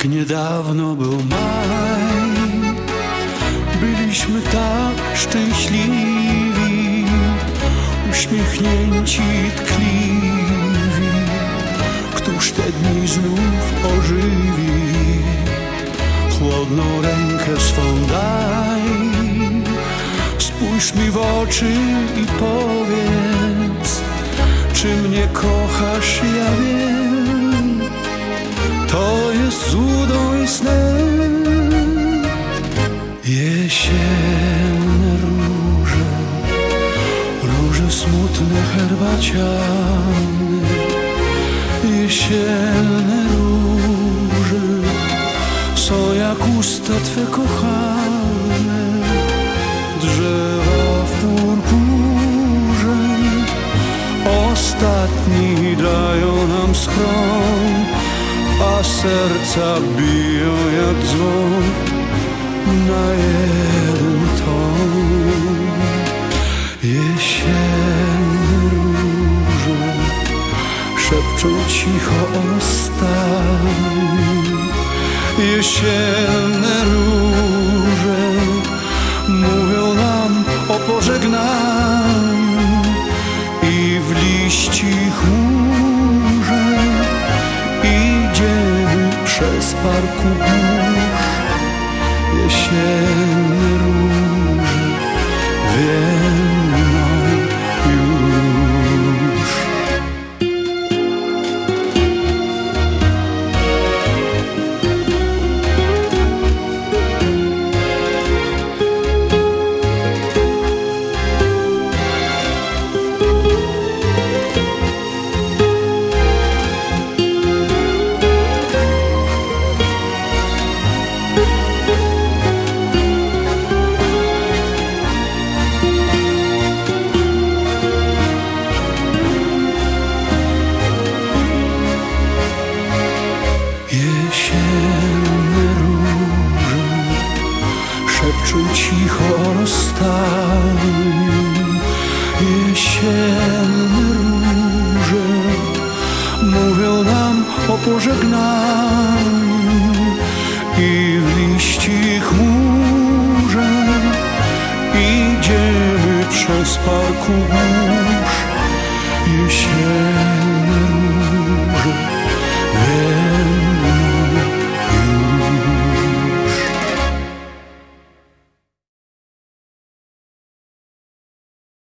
Jak niedawno był maj, byliśmy tak szczęśliwi, uśmiechnięci, tkliwi. Któż te dni znów ożywi? Chłodną rękę swą daj, spójrz mi w oczy i powiedz, czy mnie kochasz, ja wiem. To jest złudą i snem. Jesienne róże, róże smutne, herbaciane. Jesienne róże są jak usta Twe kochane. Drzewa w purpurze ostatni dają nam schron, a serca biją jak dzwon na jeden ton. Jesienne róże szepczą cicho o rozstaniu. Jesienne róże mówią nam o pożegnaniu i w liści chmurze idziemy przez parku burz. Jesienne róże wiemną już. Jesienne róże szepczą cicho o rozstaniu. Jesienne róże mówią nam o pożegnaniu i w liści chmurze idziemy przez parku burz. Jesienne